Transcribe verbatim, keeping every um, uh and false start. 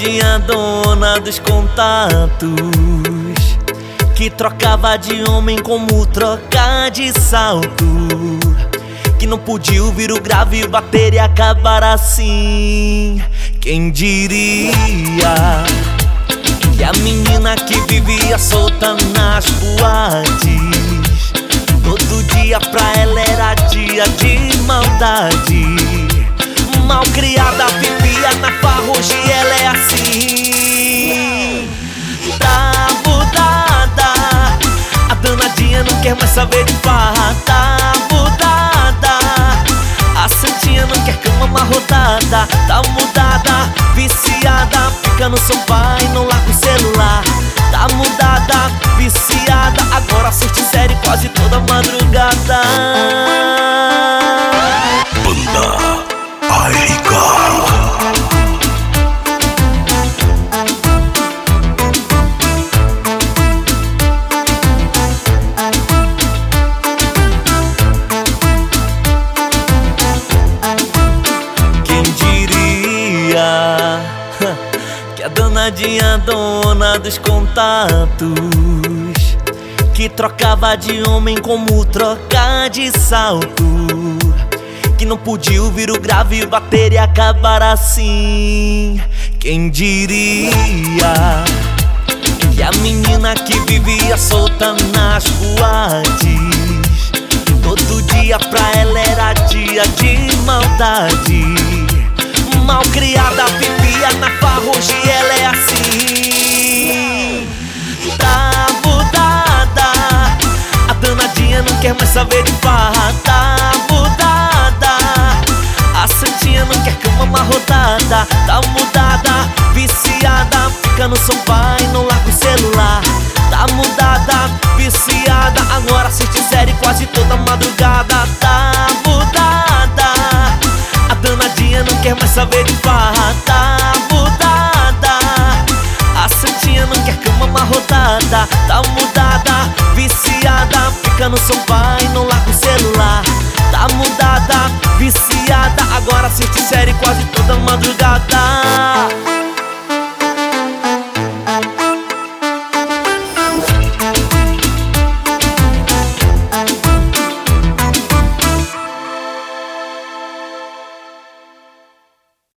danadinha dona dos contatos, que trocava de homem como trocar de salto, que não podia ouvir o grave bater e acabar assim. Quem diria que a menina que vivia solta nas boates, todo dia pra ela era dia de maldade. Malcriada, vivia na farra, hoje ela é assim. Tá mudada, a danadinha não quer mais saber de farra. Tá mudada, a santinha não quer cama amarrotada. Tá mudada, viciada, fica no sofá e não larga o celular. Tá mudada, viciada, agora assiste série quase toda madrugada. Banda Airica. Quem diria que a danadinha dona dos contatos, que trocava de homem como trocar de salto, que não podia ouvir o grave bater e acabar assim. Quem diria que a menina que vivia solta nas boates, todo dia pra ela era dia de maldade. Malcriada, vivia na farra, hoje ela é assim. Tá mudada, a danadinha não quer mais saber de farra. Tá mudada, a santinha não quer cama amarrotada. Tá mudada, viciada, fica no sofá e não larga o celular. Tá mudada, viciada, agora assiste série quase toda madrugada. Tá mudada, a danadinha não quer mais saber de farra. Tá mudada, a santinha não quer cama amarrotada. Tá mudada, viciada, fica no sofá e não larga o celular. Tá mudada, viciada, agora assiste série quase toda madrugada.